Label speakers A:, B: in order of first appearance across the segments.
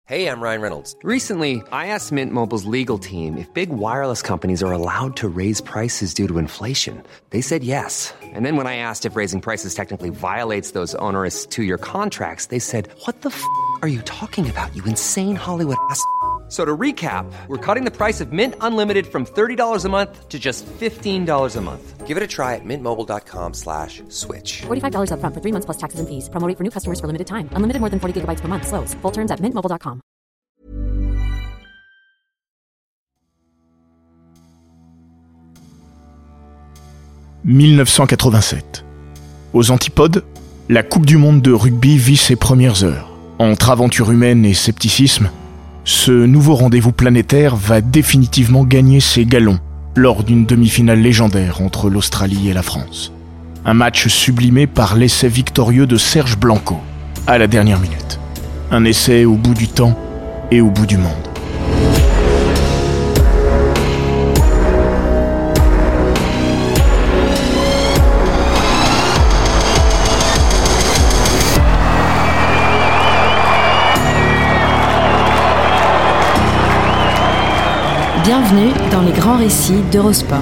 A: Hey, I'm Ryan Reynolds.
B: Recently, I asked Mint Mobile's legal team if big wireless companies are allowed to raise prices due to inflation. They said yes. And then when I asked if raising prices technically violates those onerous two-year contracts, they said, "What the f*** are you talking about, you insane Hollywood ass?" So to recap, we're cutting the price of Mint Unlimited from $30 a month to just $15 a month.
A: Give it a try at mintmobile.com/switch.
C: $45 up front for 3 months plus taxes and fees. Promo rate for new customers for limited time. Unlimited more than 40 gigabytes per month. Slows full terms at mintmobile.com.
D: « 1987. Aux antipodes, la Coupe du monde de rugby vit ses premières heures. Entre aventure humaine et scepticisme, ce nouveau rendez-vous planétaire va définitivement gagner ses galons lors d'une demi-finale légendaire entre l'Australie et la France. Un match sublimé par l'essai victorieux de Serge Blanco, à la dernière minute. Un essai au bout du temps et au bout du monde.
C: Bienvenue dans les grands récits d'Eurosport.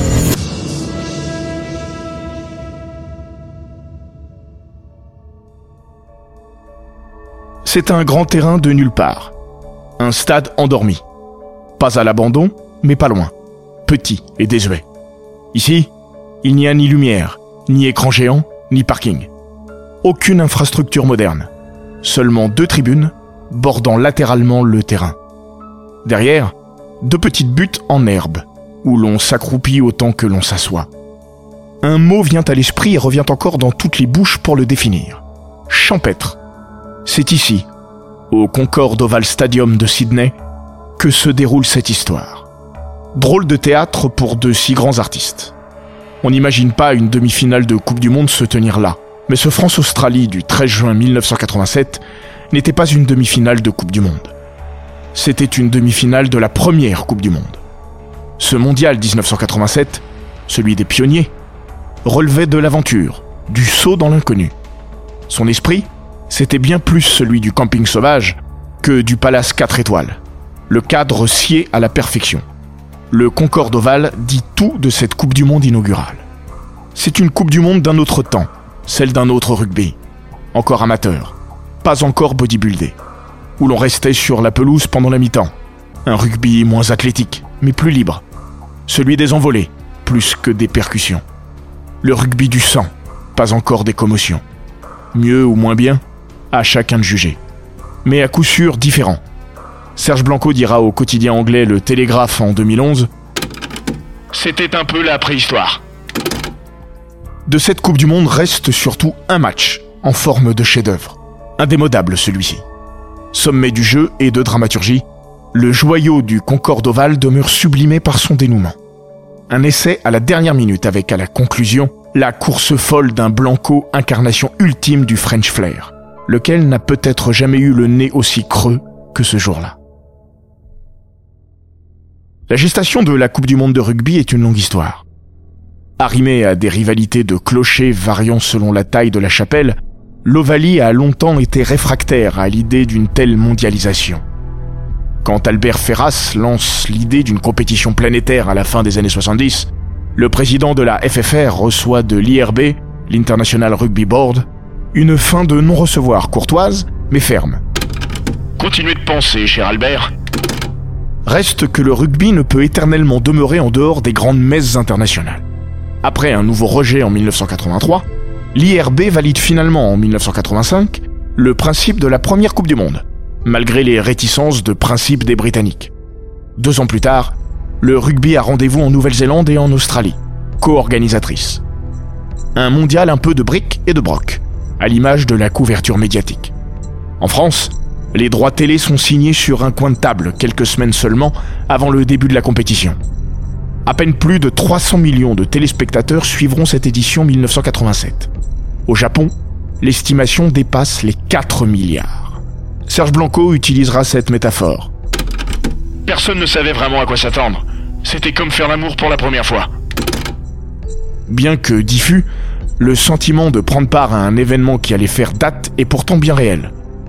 D: C'est un grand terrain de nulle part. Un stade endormi. Pas à l'abandon, mais pas loin. Petit et désuet. Ici, il n'y a ni lumière, ni écran géant, ni parking. Aucune infrastructure moderne. Seulement 2 tribunes, bordant latéralement le terrain. Derrière, 2 petites buttes en herbe, où l'on s'accroupit autant que l'on s'assoit. Un mot vient à l'esprit et revient encore dans toutes les bouches pour le définir. Champêtre. C'est ici, au Concorde Oval Stadium de Sydney, que se déroule cette histoire. Drôle de théâtre pour de si grands artistes. On n'imagine pas une demi-finale de Coupe du Monde se tenir là, mais ce France-Australie du 13 juin 1987 n'était pas une demi-finale de Coupe du Monde. C'était une demi-finale de la première Coupe du Monde. Ce mondial 1987, celui des pionniers, relevait de l'aventure, du saut dans l'inconnu. Son esprit, c'était bien plus celui du camping sauvage que du palace 4 étoiles. Le cadre scié à la perfection. Le Concorde Oval dit tout de cette Coupe du Monde inaugurale. C'est une Coupe du Monde d'un autre temps, celle d'un autre rugby. Encore amateur, pas encore bodybuildé. Où l'on restait sur la pelouse pendant la mi-temps. Un rugby moins athlétique, mais plus libre. Celui des envolées, plus que des percussions. Le rugby du sang, pas encore des commotions. Mieux ou moins bien, à chacun de juger. Mais à coup sûr différent. Serge Blanco dira au quotidien anglais Le Télégraphe en 2011 « C'était un peu la préhistoire ». De cette Coupe du Monde reste surtout un match, en forme de chef-d'œuvre. Indémodable celui-ci. Sommet du jeu et de dramaturgie, le joyau du Concorde Oval demeure sublimé par son dénouement. Un essai à la dernière minute avec à la conclusion la course folle d'un Blanco, incarnation ultime du French flair, lequel n'a peut-être jamais eu le nez aussi creux que ce jour-là. La gestation de la Coupe du Monde de rugby est une longue histoire. Arrimée à des rivalités de clochers variant selon la taille de la chapelle, l'Ovalie a longtemps été réfractaire à l'idée d'une telle mondialisation. Quand Albert Ferras lance l'idée d'une compétition planétaire à la fin des années 70, le président de la FFR reçoit de l'IRB, l'International Rugby Board, une fin de non-recevoir courtoise, mais ferme. Continuez de penser, cher Albert. Reste que le rugby ne peut éternellement demeurer en dehors des grandes messes internationales. Après un nouveau rejet en 1983, l'IRB valide finalement en 1985 le principe de la première Coupe du Monde, malgré les réticences de principe des Britanniques. 2 ans plus tard, le rugby a rendez-vous en Nouvelle-Zélande et en Australie, co-organisatrices. Un mondial un peu de bric et de broc, à l'image de la couverture médiatique. En France, les droits télé sont signés sur un coin de table quelques semaines seulement avant le début de la compétition. À peine plus de 300 millions de téléspectateurs suivront cette édition 1987. Au Japon, l'estimation dépasse les 4 milliards. Serge Blanco utilisera cette métaphore. Personne ne savait vraiment à quoi s'attendre. C'était comme faire l'amour pour la première fois. Bien que diffus, le sentiment de prendre part à un événement qui allait faire date est pourtant bien réel.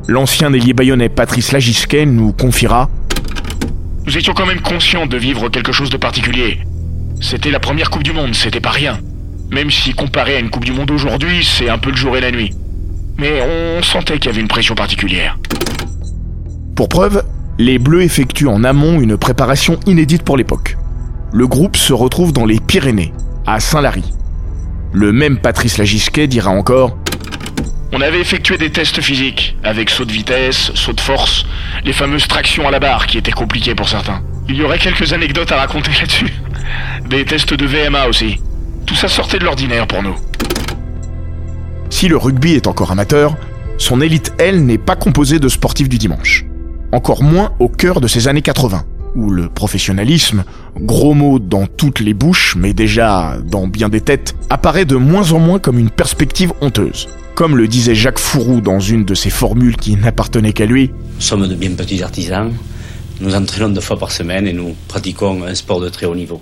D: l'ancien ailier bayonnais Patrice Lagisquet nous confiera « Nous étions quand même conscients de vivre quelque chose de particulier. C'était la première Coupe du Monde, c'était pas rien. Même si comparé à une Coupe du Monde aujourd'hui, c'est un peu le jour et la nuit. Mais on sentait qu'il y avait une pression particulière. » Pour preuve, les Bleus effectuent en amont une préparation inédite pour l'époque. Le groupe se retrouve dans les Pyrénées, à Saint-Lary. Le même Patrice Lagisquet dira encore « On avait effectué des tests physiques, avec saut de vitesse, saut de force, les fameuses tractions à la barre qui étaient compliquées pour certains. Il y aurait quelques anecdotes à raconter là-dessus. Des tests de VMA aussi. Tout ça sortait de l'ordinaire pour nous. » Si le rugby est encore amateur, son élite, elle, n'est pas composée de sportifs du dimanche. Encore moins au cœur de ces années 80, où le professionnalisme, gros mot dans toutes les bouches, mais déjà dans bien des têtes, apparaît de moins en moins comme une perspective honteuse. Comme le disait Jacques Fourou dans une de ses formules qui n'appartenait qu'à lui.
E: Nous sommes de bien petits artisans, nous entraînons 2 fois par semaine et nous pratiquons un sport de très haut niveau.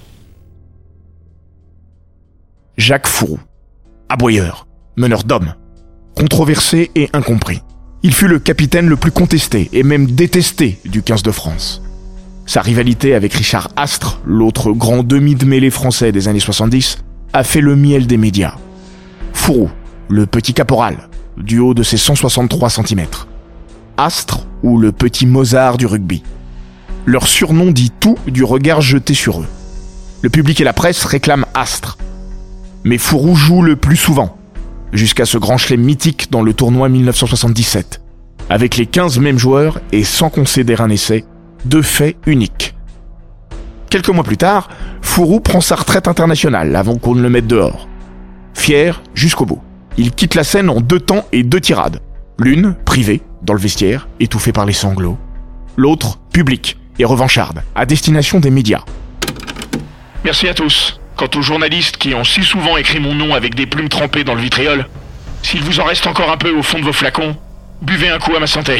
D: Jacques Fourou, aboyeur, meneur d'hommes, controversé et incompris. Il fut le capitaine le plus contesté et même détesté du 15 de France. Sa rivalité avec Richard Astre, l'autre grand demi de mêlée français des années 70, a fait le miel des médias. Fourou, le petit caporal, du haut de ses 163 cm. Astre, ou le petit Mozart du rugby. Leur surnom dit tout du regard jeté sur eux. Le public et la presse réclament Astre. Mais Fourou joue le plus souvent, jusqu'à ce grand chelem mythique dans le tournoi 1977, avec les 15 mêmes joueurs et sans concéder un essai, 2 faits uniques. Quelques mois plus tard, Fourou prend sa retraite internationale avant qu'on ne le mette dehors. Fier jusqu'au bout. Il quitte la scène en 2 temps et 2 tirades. L'une, privée, dans le vestiaire, étouffée par les sanglots. L'autre, publique et revancharde, à destination des médias. Merci à tous. Quant aux journalistes qui ont si souvent écrit mon nom avec des plumes trempées dans le vitriol, s'il vous en reste encore un peu au fond de vos flacons, buvez un coup à ma santé.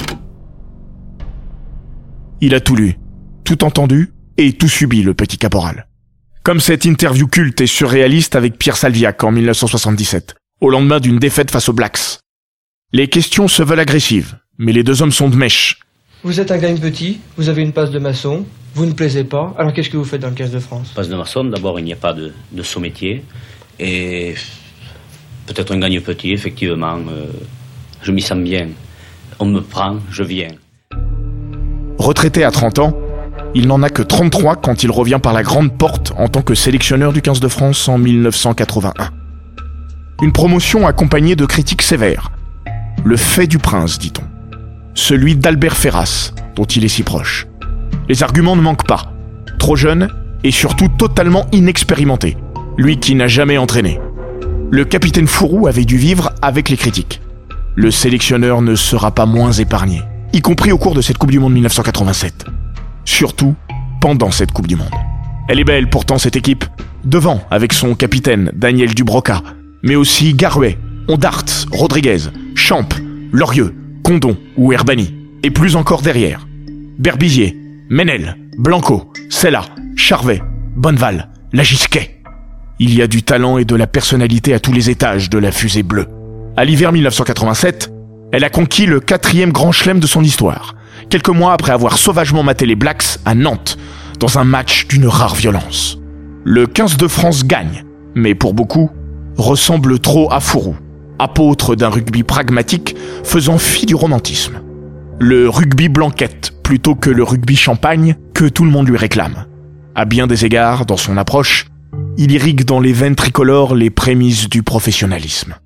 D: Il a tout lu, tout entendu et tout subi, le petit caporal. Comme cette interview culte et surréaliste avec Pierre Salviac en 1977, au lendemain d'une défaite face aux Blacks. Les questions se veulent agressives, mais les 2 hommes sont de mèche.
F: Vous êtes un gagne petit, vous avez une passe de maçon, vous ne plaisez pas, alors qu'est-ce que vous faites dans le 15 de France ?
E: Passe de maçon, d'abord il n'y a pas de saut métier, et peut-être un gagne petit, effectivement, je m'y sens bien. On me prend, je viens.
D: Retraité à 30 ans, il n'en a que 33 quand il revient par la grande porte en tant que sélectionneur du 15 de France en 1981. Une promotion accompagnée de critiques sévères. Le fait du prince, dit-on. Celui d'Albert Ferras, dont il est si proche. Les arguments ne manquent pas. Trop jeune et surtout totalement inexpérimenté. Lui qui n'a jamais entraîné. Le capitaine Fourou avait dû vivre avec les critiques. Le sélectionneur ne sera pas moins épargné, y compris au cours de cette Coupe du Monde 1987. Surtout pendant cette Coupe du Monde. Elle est belle pourtant cette équipe. Devant avec son capitaine Daniel Dubroca, mais aussi Garouet, Ondart, Rodriguez, Champ, Lorieux, Condon ou Herbani. Et plus encore derrière. Berbizier, Menel, Blanco, Sella, Charvet, Bonneval, Lagisquet. Il y a du talent et de la personnalité à tous les étages de la fusée bleue. À l'hiver 1987, elle a conquis le 4e grand chelem de son histoire, quelques mois après avoir sauvagement maté les Blacks à Nantes, dans un match d'une rare violence. Le 15 de France gagne, mais pour beaucoup, ressemble trop à Fourou, apôtre d'un rugby pragmatique faisant fi du romantisme. Le rugby blanquette plutôt que le rugby champagne que tout le monde lui réclame. À bien des égards, dans son approche, il irrigue dans les veines tricolores les prémices du professionnalisme.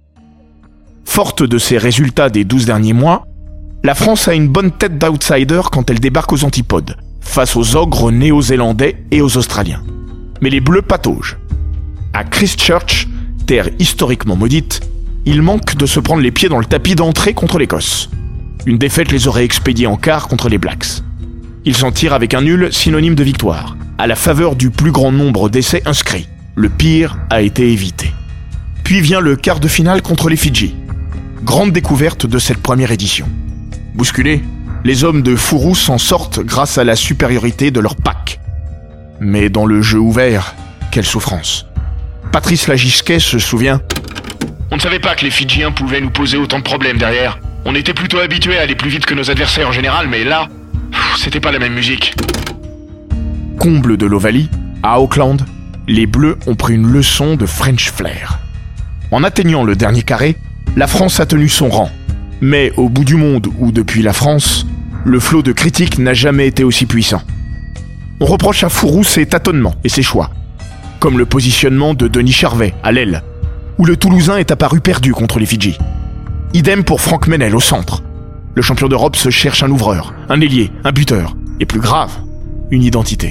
D: Forte de ses résultats des 12 derniers mois, la France a une bonne tête d'outsider quand elle débarque aux antipodes, face aux ogres néo-zélandais et aux Australiens. Mais les Bleus pataugent. À Christchurch, terre historiquement maudite, il manque de se prendre les pieds dans le tapis d'entrée contre l'Écosse. Une défaite les aurait expédiés en quart contre les Blacks. Ils s'en tirent avec un nul synonyme de victoire, à la faveur du plus grand nombre d'essais inscrits. Le pire a été évité. Puis vient le quart de finale contre les Fidji. Grande découverte de cette première édition. Bousculés, les hommes de Fourou s'en sortent grâce à la supériorité de leur pack. Mais dans le jeu ouvert, quelle souffrance. Patrice Lagisquet se souvient « On ne savait pas que les Fidjiens pouvaient nous poser autant de problèmes derrière. On était plutôt habitués à aller plus vite que nos adversaires en général, mais là, c'était pas la même musique. Comble de l'Ovalie, à Auckland, les Bleus ont pris une leçon de French flair. En atteignant le dernier carré, la France a tenu son rang. Mais au bout du monde ou depuis la France, le flot de critiques n'a jamais été aussi puissant. On reproche à Fourou ses tâtonnements et ses choix, comme le positionnement de Denis Charvet à l'aile, où le Toulousain est apparu perdu contre les Fidji. Idem pour Franck Menel au centre. Le champion d'Europe se cherche un ouvreur, un ailier, un buteur, et plus grave, une identité.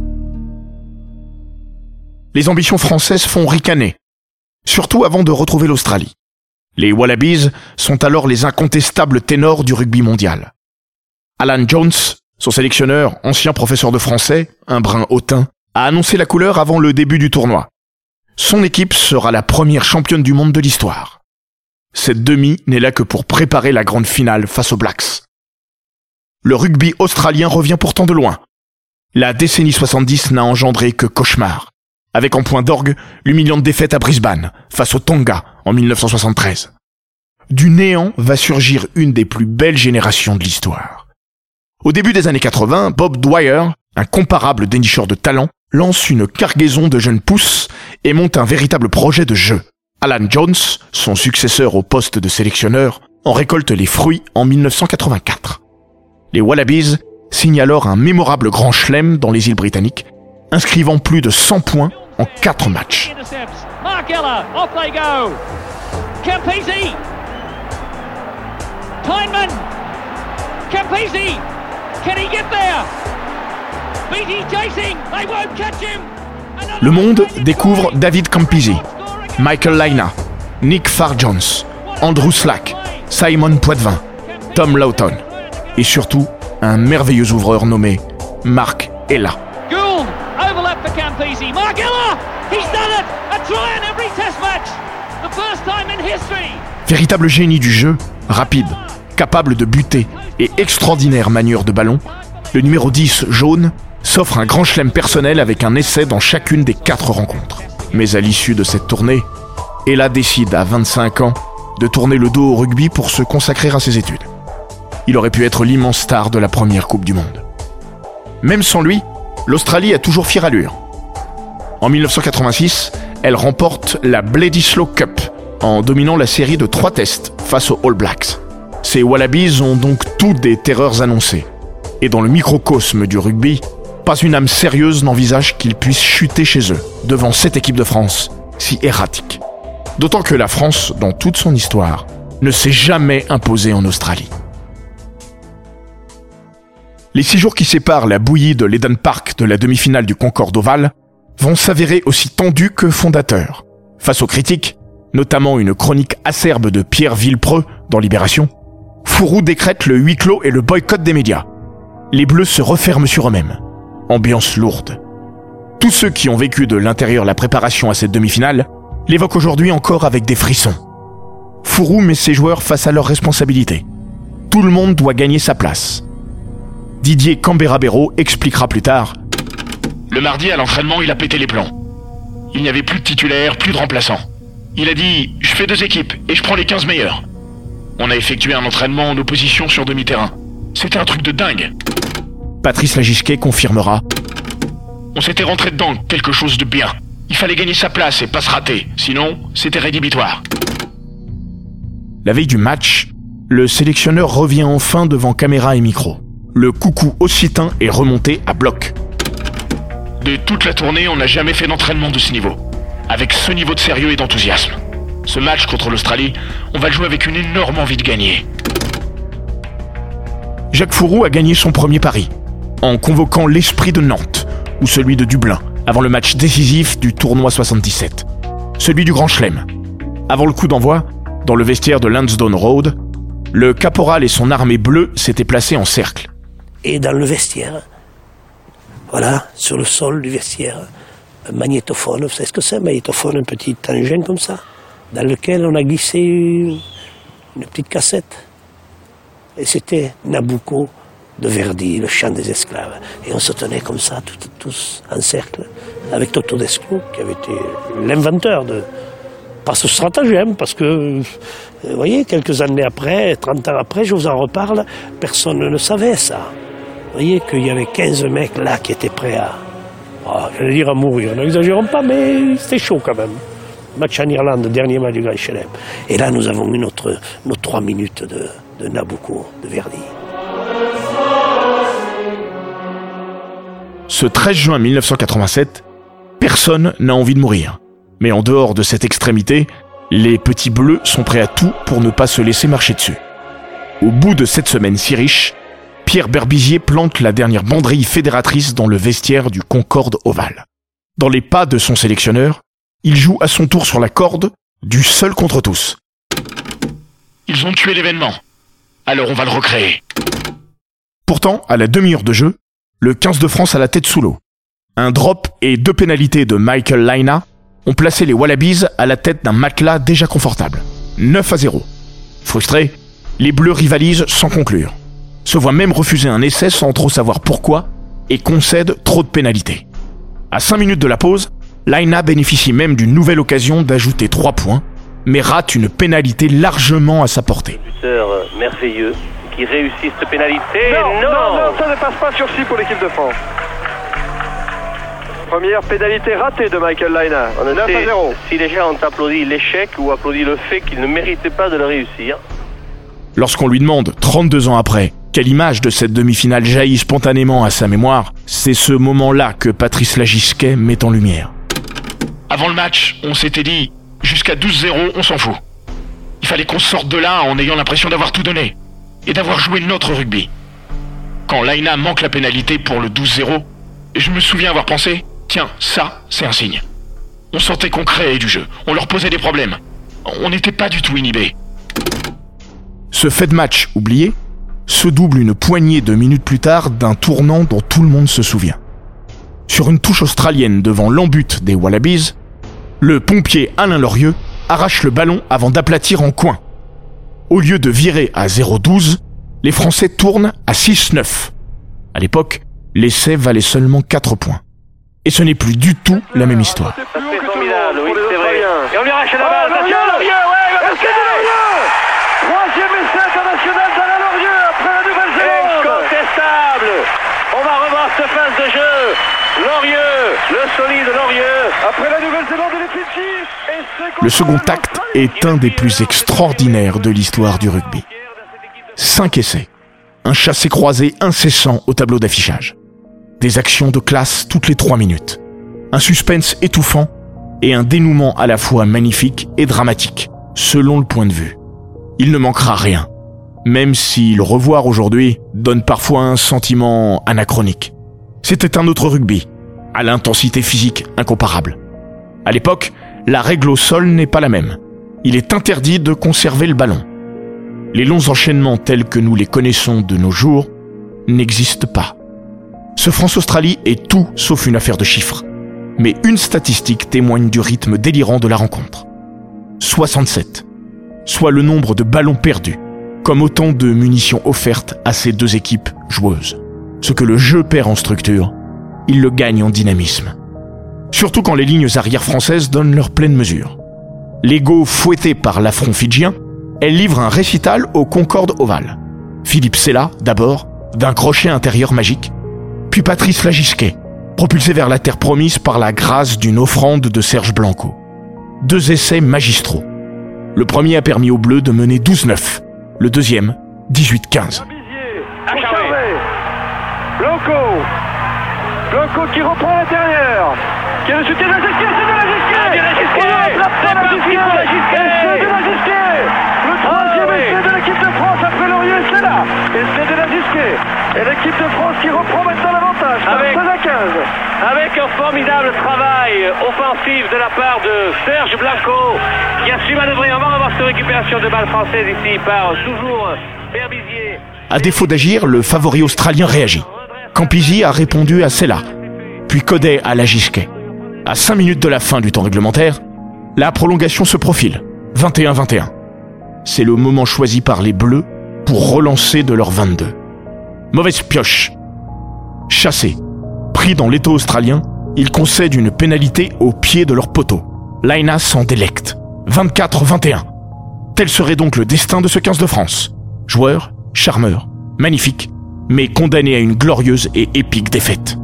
D: Les ambitions françaises font ricaner, surtout avant de retrouver l'Australie. Les Wallabies sont alors les incontestables ténors du rugby mondial. Alan Jones, son sélectionneur, ancien professeur de français, un brin hautain, a annoncé la couleur avant le début du tournoi. Son équipe sera la première championne du monde de l'histoire. Cette demi n'est là que pour préparer la grande finale face aux Blacks. Le rugby australien revient pourtant de loin. La décennie 70 n'a engendré que cauchemar, avec en point d'orgue l'humiliante défaite à Brisbane, face aux Tonga, en 1973. Du néant va surgir une des plus belles générations de l'histoire. Au début des années 80, Bob Dwyer, un comparable dénicheur de talent, lance une cargaison de jeunes pousses et monte un véritable projet de jeu. Alan Jones, son successeur au poste de sélectionneur, en récolte les fruits en 1984. Les Wallabies signent alors un mémorable grand chelem dans les îles britanniques, inscrivant plus de 100 points en 4 matchs.
G: Mark Ella, off they go. Campese. Tyneman. Campese. Can he get there? Beatty chasing. They won't catch him.
D: Le monde découvre David Campese, Michael Laina, Nick Farr-Jones, Andrew Slack, Simon Poitvin, Tom Lawton et surtout un merveilleux ouvreur nommé Mark Ella.
G: Gould, overlap for Campese. Mark Ella, he's done it. A try in every test match. The first time in history.
D: Véritable génie du jeu, rapide, capable de buter et extraordinaire manieur de ballon, le numéro 10 jaune s'offre un grand chelem personnel avec un essai dans chacune des 4 rencontres. Mais à l'issue de cette tournée, Ella décide à 25 ans de tourner le dos au rugby pour se consacrer à ses études. Il aurait pu être l'immense star de la première Coupe du Monde. Même sans lui, l'Australie a toujours fière allure. En 1986, elle remporte la Bledisloe Cup en dominant la série de 3 tests face aux All Blacks. Ces Wallabies ont donc toutes des terreurs annoncées. Et dans le microcosme du rugby, pas une âme sérieuse n'envisage qu'ils puissent chuter chez eux, devant cette équipe de France, si erratique. D'autant que la France, dans toute son histoire, ne s'est jamais imposée en Australie. Les 6 jours qui séparent la bouillie de l'Eden Park de la demi-finale du Concorde Oval vont s'avérer aussi tendus que fondateurs. Face aux critiques, notamment une chronique acerbe de Pierre Villepreux dans Libération, Fourou décrète le huis clos et le boycott des médias. Les Bleus se referment sur eux-mêmes. Ambiance lourde. Tous ceux qui ont vécu de l'intérieur la préparation à cette demi-finale l'évoquent aujourd'hui encore avec des frissons. Fourou met ses joueurs face à leurs responsabilités. Tout le monde doit gagner sa place. Didier Cambera-Béraud expliquera plus tard: le mardi à l'entraînement, il a pété les plombs. Il n'y avait plus de titulaires, plus de remplaçants. Il a dit: je fais 2 équipes et je prends les 15 meilleurs. On a effectué un entraînement en opposition sur demi-terrain. C'était un truc de dingue. Patrice Lagisquet confirmera: on s'était rentré dedans, quelque chose de bien. Il fallait gagner sa place et pas se rater, sinon c'était rédhibitoire. La veille du match, le sélectionneur revient enfin devant caméra et micro. Le coucou occitan est remonté à bloc. De toute la tournée, on n'a jamais fait d'entraînement de ce niveau, avec ce niveau de sérieux et d'enthousiasme. Ce match contre l'Australie, on va le jouer avec une énorme envie de gagner. Jacques Fourou a gagné son premier pari, en convoquant l'Esprit de Nantes, ou celui de Dublin, avant le match décisif du tournoi 77. Celui du Grand Chelem. Avant le coup d'envoi, dans le vestiaire de Lansdowne Road, le caporal et son armée bleue s'étaient placés en cercle.
H: Et dans le vestiaire, voilà, sur le sol du vestiaire, un magnétophone. Vous savez ce que c'est, un magnétophone, un petit engin comme ça, dans lequel on a glissé une petite cassette. Et c'était Nabucco de Verdi, le chant des esclaves. Et on se tenait comme ça, tous en cercle, avec Toto Desclous, qui avait été l'inventeur Pas ce stratagème, parce que, vous voyez, quelques années après, 30 ans après, je vous en reparle, personne ne savait ça. Vous voyez qu'il y avait 15 mecs là qui étaient prêts à mourir. N'exagérons pas, mais c'était chaud quand même. Match en Irlande, dernier match du Grand Chelem. Et là, nous avons eu nos 3 minutes de Nabucco, de Verdi.
D: Ce 13 juin 1987, personne n'a envie de mourir. Mais en dehors de cette extrémité, les petits bleus sont prêts à tout pour ne pas se laisser marcher dessus. Au bout de cette semaine si riche, Pierre Berbizier plante la dernière banderille fédératrice dans le vestiaire du Concorde Oval. Dans les pas de son sélectionneur, il joue à son tour sur la corde du seul contre tous. Ils ont tué l'événement. Alors on va le recréer. Pourtant, à la demi-heure de jeu, le 15 de France a la tête sous l'eau. Un drop et 2 pénalités de Michael Laina ont placé les Wallabies à la tête d'un matelas déjà confortable. 9-0. Frustrés, les Bleus rivalisent sans conclure. Se voient même refuser un essai sans trop savoir pourquoi et concèdent trop de pénalités. À 5 minutes de la pause, Laina bénéficie même d'une nouvelle occasion d'ajouter 3 points, mais rate une pénalité largement à sa portée.
I: Buteur merveilleux qui réussit cette pénalité.
J: Non, ça ne passe pas sur 6 pour l'équipe de France. Première pénalité ratée de Michael Laina.
I: On ne sait si les gens ont applaudi l'échec ou applaudi le fait qu'il ne méritait pas de le réussir.
D: Lorsqu'on lui demande, 32 ans après, quelle image de cette demi-finale jaillit spontanément à sa mémoire, c'est ce moment-là que Patrice Lagisquet met en lumière. Avant le match, on s'était dit, jusqu'à 12-0, on s'en fout. Il fallait qu'on sorte de là en ayant l'impression d'avoir tout donné et d'avoir joué notre rugby. Quand Laina manque la pénalité pour le 12-0, je me souviens avoir pensé, tiens, ça, c'est un signe. On sentait qu'on créait du jeu, on leur posait des problèmes. On n'était pas du tout inhibés. Ce fait de match oublié se double une poignée de minutes plus tard d'un tournant dont tout le monde se souvient. Sur une touche australienne devant l'embut des Wallabies, le pompier Alain Lorieux arrache le ballon avant d'aplatir en coin. Au lieu de virer à 0-12, les Français tournent à 6-9. À l'époque, l'essai valait seulement 4 points. Et ce n'est plus du tout la même histoire.
I: C'est formidable, oui, c'est vrai. Et on lui arrache la balle.
J: Attention, Lorieux, troisième essai international d'Alain Lorieux après la Nouvelle-Zélande.
I: Incontestable. On va revoir ce phase de jeu. Lorieux, le solide Lorieux.
J: Après la Nouvelle-Zélande et les Fidji.
D: Le second acte est un des plus extraordinaires de l'histoire du rugby. 5 essais. Un chassé-croisé incessant au tableau d'affichage. Des actions de classe toutes les 3 minutes. Un suspense étouffant et un dénouement à la fois magnifique et dramatique, selon le point de vue. Il ne manquera rien, même si le revoir aujourd'hui donne parfois un sentiment anachronique. C'était un autre rugby, à l'intensité physique incomparable. À l'époque, la règle au sol n'est pas la même. Il est interdit de conserver le ballon. Les longs enchaînements tels que nous les connaissons de nos jours n'existent pas. Ce France-Australie est tout sauf une affaire de chiffres. Mais une statistique témoigne du rythme délirant de la rencontre. 67. Soit le nombre de ballons perdus, comme autant de munitions offertes à ces deux équipes joueuses. Ce que le jeu perd en structure, il le gagne en dynamisme. Surtout quand les lignes arrières françaises donnent leur pleine mesure. L'ego fouetté par l'affront fidjien, elle livre un récital au Concorde Oval. Philippe Sella, d'abord, d'un crochet intérieur magique, puis Patrice Lagisquet, propulsé vers la terre promise par la grâce d'une offrande de Serge Blanco. 2 essais magistraux. Le premier a permis aux Bleus de mener 12-9, le deuxième, 18-15.
J: Blanco qui reprend à l'intérieur, qui a le soutien de Lagisquet, c'est de Lagisquet, c'est de Lagisquet, le troisième essai de l'équipe de France après Lorieux, c'est là, et c'est de Lagisquet, et l'équipe de France qui reprend maintenant l'avantage, 16-15.
I: Avec un formidable travail offensif de la part de Serge Blanco, qui a su manœuvrer. On va revoir cette récupération de balle française ici par toujours Berbizier.
D: À défaut d'agir, le favori australien réagit. Campisi a répondu à Sella, puis Codet à Lagisquet. À 5 minutes de la fin du temps réglementaire, la prolongation se profile, 21-21. C'est le moment choisi par les Bleus pour relancer de leur 22. Mauvaise pioche. Chassé. Pris dans l'étau australien, ils concèdent une pénalité au pied de leur poteau. Laina s'en délecte. 24-21. Tel serait donc le destin de ce 15 de France. Joueur, charmeur, magnifique, mais condamné à une glorieuse et épique défaite.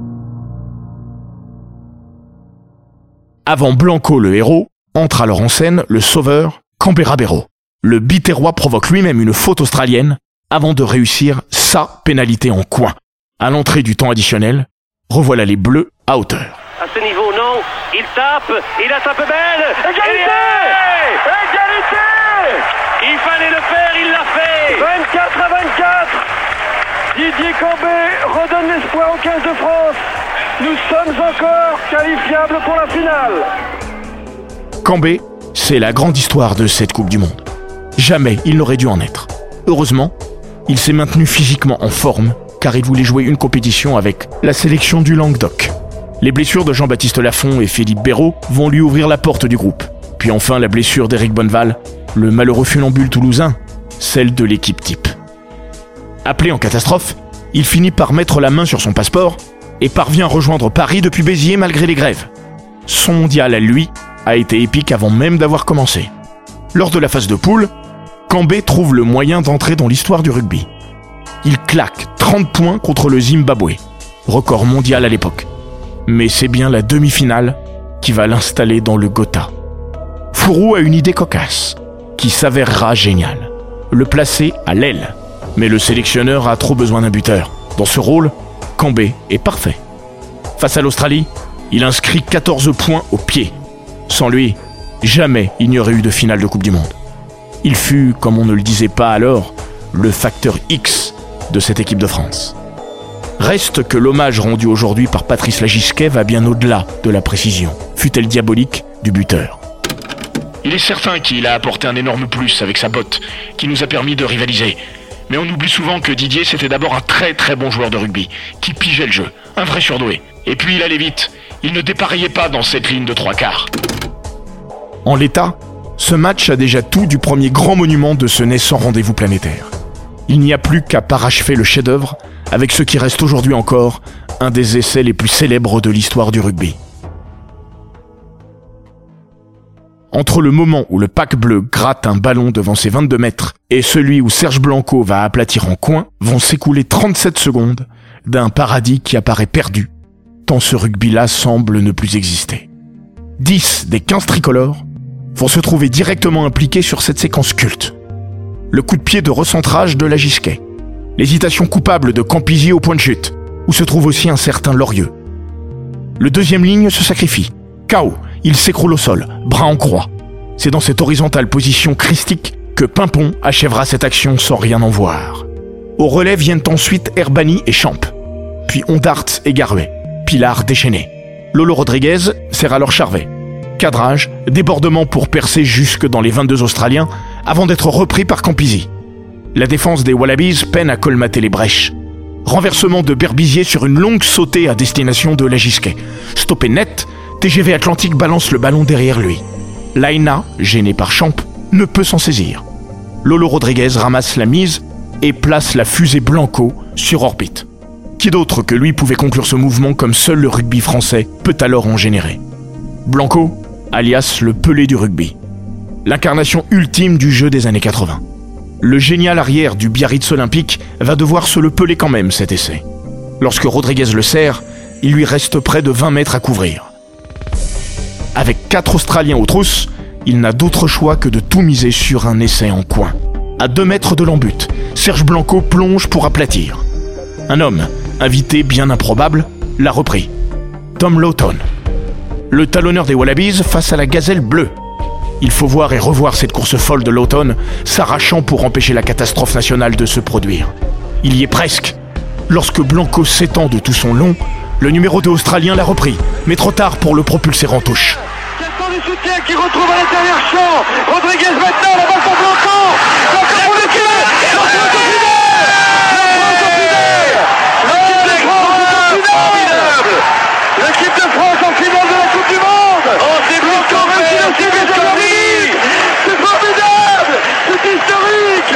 D: Avant Blanco le héros, entre alors en scène le sauveur Canberra Béraud. Le Biterrois provoque lui-même une faute australienne avant de réussir sa pénalité en coin. À l'entrée du temps additionnel, revoilà les Bleus à hauteur.
I: À ce niveau, non. Il tape, il a tapé belle. Égalité! Égalité! Il fallait le faire, il l'a fait.
J: 24-24. Didier Cambé redonne l'espoir au 15 de France. Nous sommes encore qualifiables pour la finale.
D: Cambé, c'est la grande histoire de cette Coupe du Monde. Jamais il n'aurait dû en être. Heureusement, il s'est maintenu physiquement en forme car il voulait jouer une compétition avec la sélection du Languedoc. Les blessures de Jean-Baptiste Lafont et Philippe Béraud vont lui ouvrir la porte du groupe. Puis enfin la blessure d'Éric Bonneval, le malheureux funambule toulousain, celle de l'équipe type. Appelé en catastrophe, il finit par mettre la main sur son passeport et parvient à rejoindre Paris depuis Béziers malgré les grèves. Son mondial à lui a été épique avant même d'avoir commencé. Lors de la phase de poule, Cambé trouve le moyen d'entrer dans l'histoire du rugby. Il claque 30 points contre le Zimbabwe, record mondial à l'époque. Mais c'est bien la demi-finale qui va l'installer dans le Gotha. Fourou a une idée cocasse, qui s'avérera géniale. Le placer à l'aile. Mais le sélectionneur a trop besoin d'un buteur. Dans ce rôle, Cambé est parfait. Face à l'Australie, il inscrit 14 points au pied. Sans lui, jamais il n'y aurait eu de finale de Coupe du Monde. Il fut, comme on ne le disait pas alors, le facteur X de cette équipe de France. Reste que l'hommage rendu aujourd'hui par Patrice Lagisquet va bien au-delà de la précision, fût-elle diabolique, du buteur.
K: Il est certain qu'il a apporté un énorme plus avec sa botte, qui nous a permis de rivaliser. Mais on oublie souvent que Didier, c'était d'abord un très très bon joueur de rugby, qui pigeait le jeu, un vrai surdoué. Et puis il allait vite, il ne dépareillait pas dans cette ligne de 3/4.
D: En l'état, ce match a déjà tout du premier grand monument de ce naissant rendez-vous planétaire. Il n'y a plus qu'à parachever le chef-d'œuvre avec ce qui reste aujourd'hui encore un des essais les plus célèbres de l'histoire du rugby. Entre le moment où le pack bleu gratte un ballon devant ses 22 mètres et celui où Serge Blanco va aplatir en coin, vont s'écouler 37 secondes d'un paradis qui apparaît perdu, tant ce rugby-là semble ne plus exister. 10 des 15 tricolores vont se trouver directement impliqués sur cette séquence culte. Le coup de pied de recentrage de Lagisquet, l'hésitation coupable de Campisi au point de chute, où se trouve aussi un certain Lorieux. Le deuxième ligne se sacrifie. KO, il s'écroule au sol, bras en croix. C'est dans cette horizontale position christique que Pimpon achèvera cette action sans rien en voir. Au relais viennent ensuite Herbani et Champ, puis Ondart et Garuet, Pilar déchaîné. Lolo Rodriguez sert alors Charvet. Cadrage, débordement pour percer jusque dans les 22 Australiens avant d'être repris par Campisi. La défense des Wallabies peine à colmater les brèches. Renversement de Berbizier sur une longue sautée à destination de Lagisquet. Stoppé net, TGV Atlantique balance le ballon derrière lui. Laina, gêné par Champ, ne peut s'en saisir. Lolo Rodriguez ramasse la mise et place la fusée Blanco sur orbite. Qui d'autre que lui pouvait conclure ce mouvement comme seul le rugby français peut alors en générer? Blanco, alias le Pelé du rugby. L'incarnation ultime du jeu des années 80. Le génial arrière du Biarritz olympique va devoir se le peler quand même cet essai. Lorsque Rodriguez le serre, il lui reste près de 20 mètres à couvrir. Avec 4 Australiens aux trousses, il n'a d'autre choix que de tout miser sur un essai en coin. À 2 mètres de l'embut, Serge Blanco plonge pour aplatir. Un homme, invité bien improbable, l'a repris. Tom Lawton. Le talonneur des Wallabies face à la gazelle bleue. Il faut voir et revoir cette course folle de Lawton, s'arrachant pour empêcher la catastrophe nationale de se produire. Il y est presque. Lorsque Blanco s'étend de tout son long, le numéro 2 australien l'a repris, mais trop tard pour le propulser en touche.
J: Quel du soutien qui retrouve à l'intérieur Champ. Rodriguez maintenant, la balle pour Blanco. Blanco pour le pied. La France au finale. L'équipe de France en finale de la Coupe du Monde. Oh, c'est Blanco, c'est formidable. C'est historique.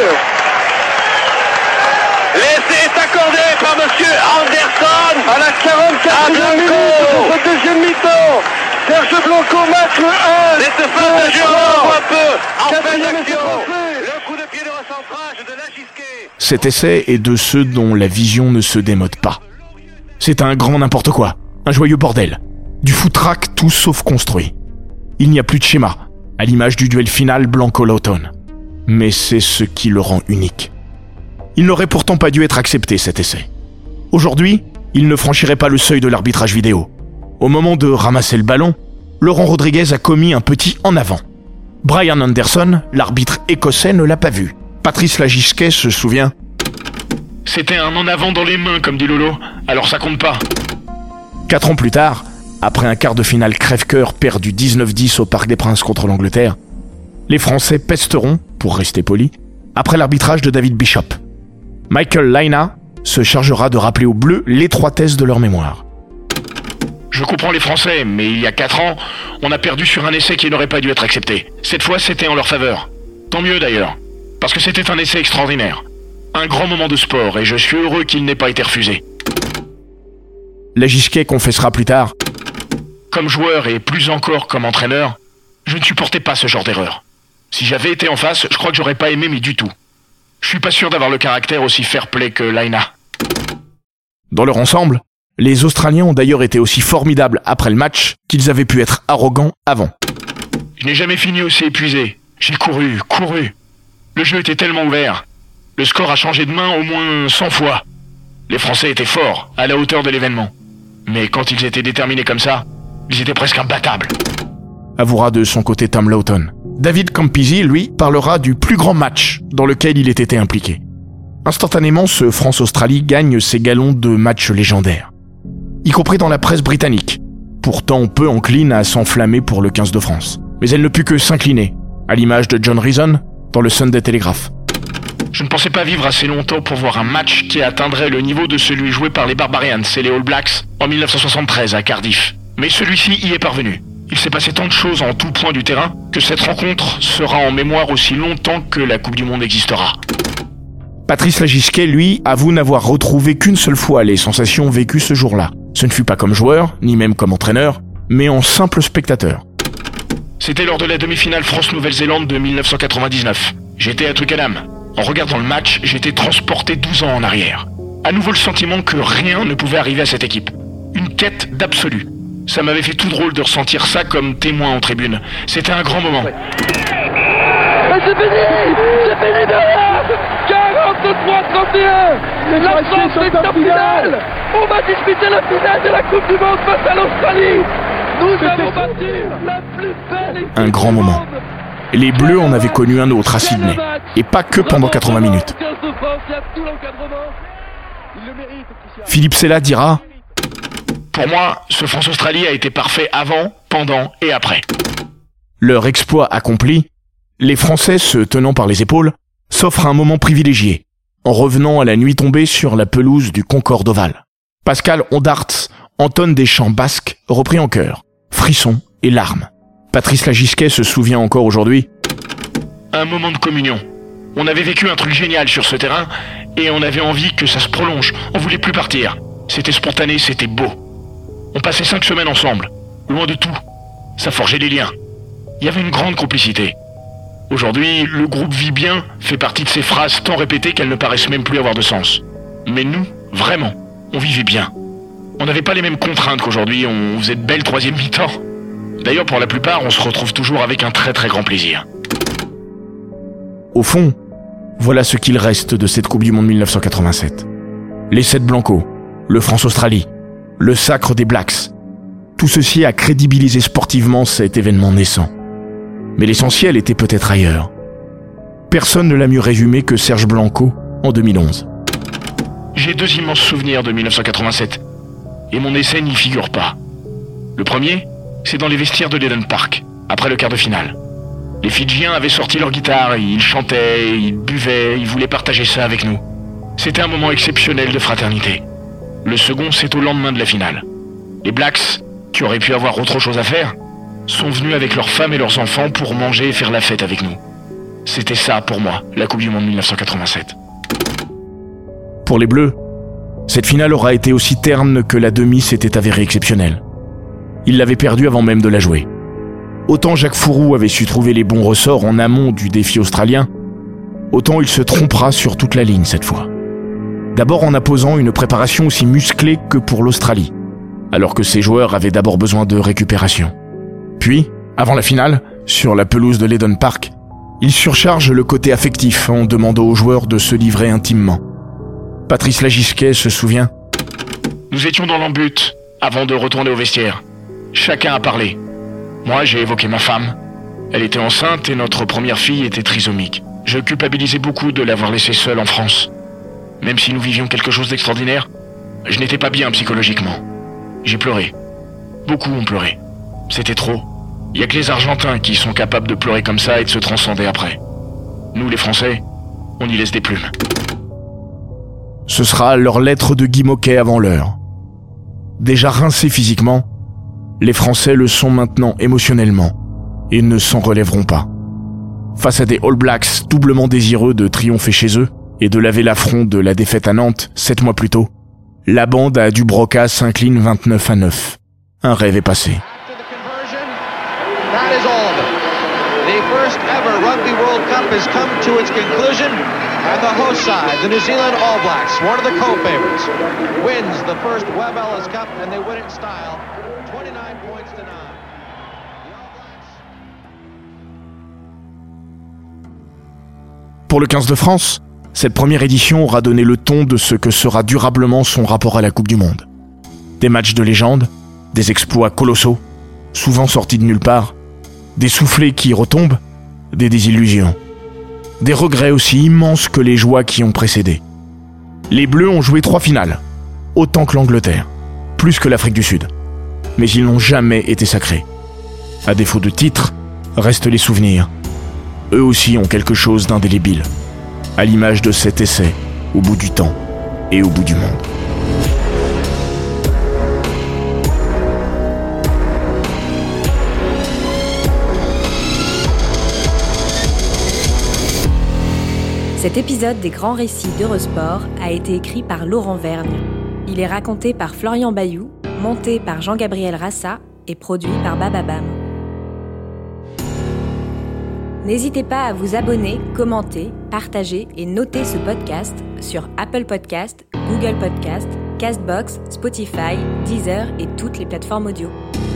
I: L'essai est accordé par monsieur Anderson
J: à la 44e minute de ce deuxième mi-temps. Serge Blanco Blanco marque le 1.
I: Cette phase de jeu un peu en fin d'action. Le coup de pied de recentrage de la Gisquet.
D: Cet essai est de ceux dont la vision ne se démode pas. C'est un grand n'importe quoi, un joyeux bordel. Du foutraque tout sauf construit. Il n'y a plus de schéma, à l'image du duel final Blanco-Lawton. Mais c'est ce qui le rend unique. Il n'aurait pourtant pas dû être accepté, cet essai. Aujourd'hui, il ne franchirait pas le seuil de l'arbitrage vidéo. Au moment de ramasser le ballon, Laurent Rodriguez a commis un petit en avant. Brian Anderson, l'arbitre écossais, ne l'a pas vu. Patrice Lagisquet se souvient.
K: C'était un en avant dans les mains, comme dit Lolo, alors ça compte pas.
D: 4 ans plus tard, après un quart de finale crève-cœur perdu 19-10 au Parc des Princes contre l'Angleterre, les Français pesteront, pour rester polis, après l'arbitrage de David Bishop. Michael Laina se chargera de rappeler aux Bleus l'étroitesse de leur mémoire.
K: Je comprends les Français, mais il y a 4 ans, on a perdu sur un essai qui n'aurait pas dû être accepté. Cette fois, c'était en leur faveur. Tant mieux d'ailleurs, parce que c'était un essai extraordinaire. Un grand moment de sport, et je suis heureux qu'il n'ait pas été refusé.
D: Lagisquet confessera plus tard.
K: Comme joueur et plus encore comme entraîneur, je ne supportais pas ce genre d'erreur. Si j'avais été en face, je crois que j'aurais pas aimé, mais du tout. Je suis pas sûr d'avoir le caractère aussi fair-play que Laina.
D: Dans leur ensemble, les Australiens ont d'ailleurs été aussi formidables après le match qu'ils avaient pu être arrogants avant.
K: Je n'ai jamais fini aussi épuisé. J'ai couru. Le jeu était tellement ouvert. Le score a changé de main au moins 100 fois. Les Français étaient forts, à la hauteur de l'événement. Mais quand ils étaient déterminés comme ça, ils étaient presque imbattables.
D: Avouera de son côté Tom Lawton. David Campisi, lui, parlera du plus grand match dans lequel il ait été impliqué. Instantanément, ce France-Australie gagne ses galons de matchs légendaires. Y compris dans la presse britannique, pourtant peu encline à s'enflammer pour le 15 de France. Mais elle ne put que s'incliner, à l'image de John Reason dans le Sunday Telegraph.
K: Je ne pensais pas vivre assez longtemps pour voir un match qui atteindrait le niveau de celui joué par les Barbarians et les All Blacks en 1973 à Cardiff. Mais celui-ci y est parvenu. Il s'est passé tant de choses en tout point du terrain que cette rencontre sera en mémoire aussi longtemps que la Coupe du Monde existera.
D: Patrice Lagisquet, lui, avoue n'avoir retrouvé qu'une seule fois les sensations vécues ce jour-là. Ce ne fut pas comme joueur, ni même comme entraîneur, mais en simple spectateur.
K: C'était lors de la demi-finale France-Nouvelle-Zélande de 1999. J'étais à Twickenham. En regardant le match, j'étais transporté 12 ans en arrière. À nouveau le sentiment que rien ne pouvait arriver à cette équipe. Une quête d'absolu. Ça m'avait fait tout drôle de ressentir ça comme témoin en tribune. C'était un grand moment.
J: C'est fini derrière 43-31. La France est en finale. On va disputer la finale de la Coupe du Monde face à l'Australie. Nous avons battu la plus belle équipe.
D: Un grand moment. Les Bleus en avaient connu un autre à Sydney. Et pas que pendant 80 minutes. Philippe Sella dira:
K: pour moi, ce France-Australie a été parfait avant, pendant et après.
D: Leur exploit accompli, les Français, se tenant par les épaules, s'offrent un moment privilégié, en revenant à la nuit tombée sur la pelouse du Concorde Oval. Pascal Ondarts entonne des chants basques repris en chœur, frissons et larmes. Patrice Lagisquet se souvient encore aujourd'hui.
K: Un moment de communion. On avait vécu un truc génial sur ce terrain, et on avait envie que ça se prolonge. On voulait plus partir. C'était spontané, c'était beau. On passait 5 semaines ensemble, loin de tout. Ça forgeait des liens. Il y avait une grande complicité. Aujourd'hui, le groupe vit bien fait partie de ces phrases tant répétées qu'elles ne paraissent même plus avoir de sens. Mais nous, vraiment, on vivait bien. On n'avait pas les mêmes contraintes qu'aujourd'hui, on faisait de belles troisième mi-temps. D'ailleurs, pour la plupart, on se retrouve toujours avec un très très grand plaisir.
D: Au fond, voilà ce qu'il reste de cette Coupe du Monde 1987. L'essai de Blanco, le France-Australie, le sacre des Blacks. Tout ceci a crédibilisé sportivement cet événement naissant. Mais l'essentiel était peut-être ailleurs. Personne ne l'a mieux résumé que Serge Blanco en 2011.
K: J'ai 2 immenses souvenirs de 1987, et mon essai n'y figure pas. Le premier, c'est dans les vestiaires de l'Eden Park, après le quart de finale. Les Fidjiens avaient sorti leur guitare, ils chantaient, ils buvaient, ils voulaient partager ça avec nous. C'était un moment exceptionnel de fraternité. Le second, c'est au lendemain de la finale. Les Blacks, qui auraient pu avoir autre chose à faire, sont venus avec leurs femmes et leurs enfants pour manger et faire la fête avec nous. C'était ça, pour moi, la Coupe du Monde 1987.
D: Pour les Bleus, cette finale aura été aussi terne que la demi s'était avérée exceptionnelle. Ils l'avaient perdue avant même de la jouer. Autant Jacques Fouroux avait su trouver les bons ressorts en amont du défi australien, autant il se trompera sur toute la ligne cette fois. D'abord en imposant une préparation aussi musclée que pour l'Australie, alors que ses joueurs avaient d'abord besoin de récupération. Puis, avant la finale, sur la pelouse de l'Eden Park, il surcharge le côté affectif en demandant aux joueurs de se livrer intimement. Patrice Lagisquet se souvient.
K: Nous étions dans l'embut avant de retourner au vestiaire. Chacun a parlé. Moi, j'ai évoqué ma femme. Elle était enceinte et notre première fille était trisomique. Je culpabilisais beaucoup de l'avoir laissée seule en France. Même si nous vivions quelque chose d'extraordinaire, je n'étais pas bien psychologiquement. J'ai pleuré. Beaucoup ont pleuré. C'était trop. Il n'y a que les Argentins qui sont capables de pleurer comme ça et de se transcender après. Nous, les Français, on y laisse des plumes.
D: Ce sera leur lettre de Guy Moquet avant l'heure. Déjà rincés physiquement, les Français le sont maintenant émotionnellement et ne s'en relèveront pas. Face à des All Blacks doublement désireux de triompher chez eux et de laver l'affront de la défaite à Nantes 7 mois plus tôt, la bande à Dubroca s'incline 29-9. Un rêve est passé.
L: That is all of it. The first ever Rugby World Cup has come to its conclusion, and the host side, the New Zealand All Blacks, one of the co-favorites, wins the first Webb Ellis Cup, and they win it in style, 29 points to 9.
D: Pour le 15 de France, cette première édition aura donné le ton de ce que sera durablement son rapport à la Coupe du Monde. Des matchs de légende, des exploits colossaux, souvent sortis de nulle part, des soufflets qui retombent, des désillusions. Des regrets aussi immenses que les joies qui ont précédé. Les Bleus ont joué 3 finales, autant que l'Angleterre, plus que l'Afrique du Sud. Mais ils n'ont jamais été sacrés. À défaut de titres, restent les souvenirs. Eux aussi ont quelque chose d'indélébile, à l'image de cet essai, au bout du temps et au bout du monde.
M: Cet épisode des Grands Récits d'Eurosport a été écrit par Laurent Vergne. Il est raconté par Florian Bayou, monté par Jean-Gabriel Rassa et produit par Bababam. N'hésitez pas à vous abonner, commenter, partager et noter ce podcast sur Apple Podcast, Google Podcast, Castbox, Spotify, Deezer et toutes les plateformes audio.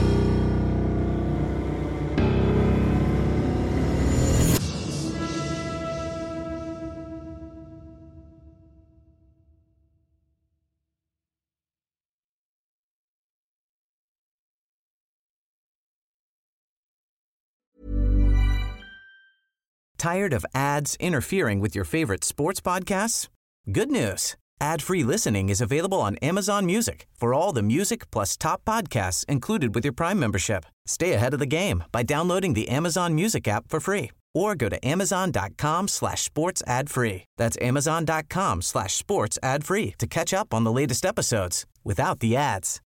N: Tired of ads interfering with your favorite sports podcasts? Good news. Ad-free listening is available on Amazon Music for all the music plus top podcasts included with your Prime membership. Stay ahead of the game by downloading the Amazon Music app for free or go to amazon.com/sports ad free. That's amazon.com/sports ad free to catch up on the latest episodes without the ads.